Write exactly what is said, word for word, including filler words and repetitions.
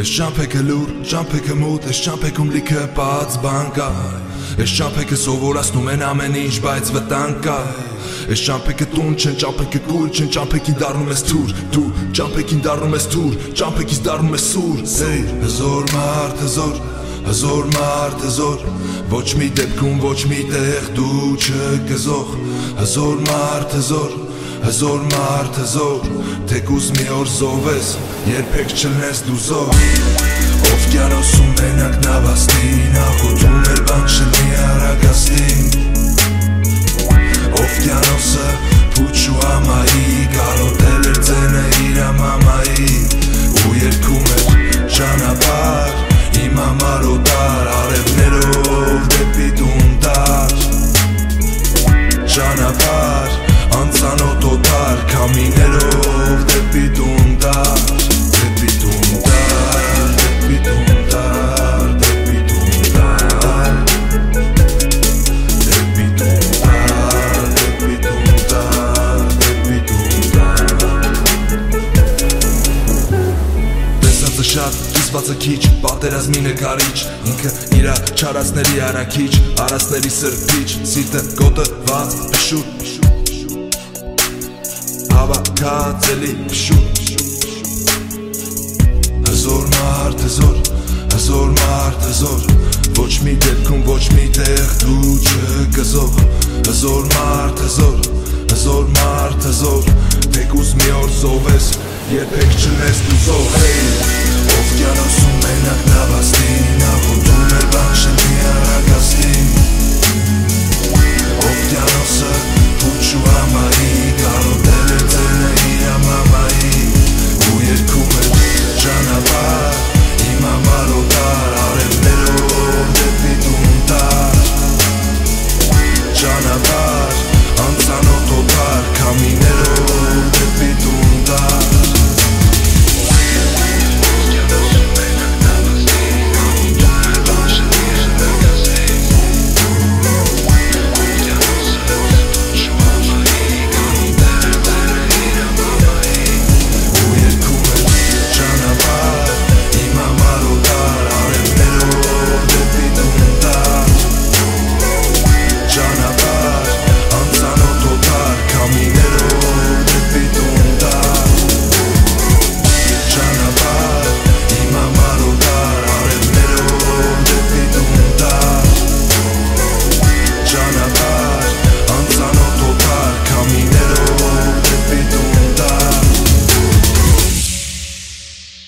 Ես ճամփեքը լուր, ճամփեքը մութ, ես ճամփեքում լիքը բաց բան կա Ես ճամփեքը սովորացնում են ամեն ինչ, բայց վտանգ կա Ես ճամփեքը տուն չեն, ճամփեքը կույր չեն, ճամփեքին դառնում ես թուր Դու ճամփեքին դառնում ես թուր, ճամփեքից դառնում ես սուր Հեյ, հզոր մարդ, հզոր, հզոր մարդ, հզոր Ոչ մի դեպքում, ոչ մի տեղ դու չկզող Հզոր մարդ, հզոր Հզոր մարդ, հզոր, թեկուզ մի օր զով ես, երբեք չլնես դու զոր Օվկիանոսում մենակ նավաստին, աղոթում էր բան չլնի արագաստին Օվկիանոսը փուչու ամայի, կարոտել էր ձենը իր ամամայի Ու երգում էր ճանապարհ, իմ համար օտար, արևներով դեպի տունդար Ճանապարհ Անծանոթ օտար, քամիներով դեպի տունդար Դեպի տունդար, դեպի տունդար, դեպի տունդար Դեպի տունդար, դեպի տունդար, դեպի տունդար Տեսածը շատ, կիսվածը քիչ, պատերազմի նկարիչ Ինքը իրա չարացների արաքիչ, արասների սրբիչ Սիրտը գոտված, փշուր Հավաքածելի փշուր Հզոր մարդ, հզոր, հզոր մարդ, հզոր Ոչ մի դեպքում, ոչ մի տեղ դու չկզող Հզոր մարդ, հզոր, հզոր մարդ, հզոր Թեկուզ մի օր զով ես, երբեք չլնես դու զող Օվկիանոս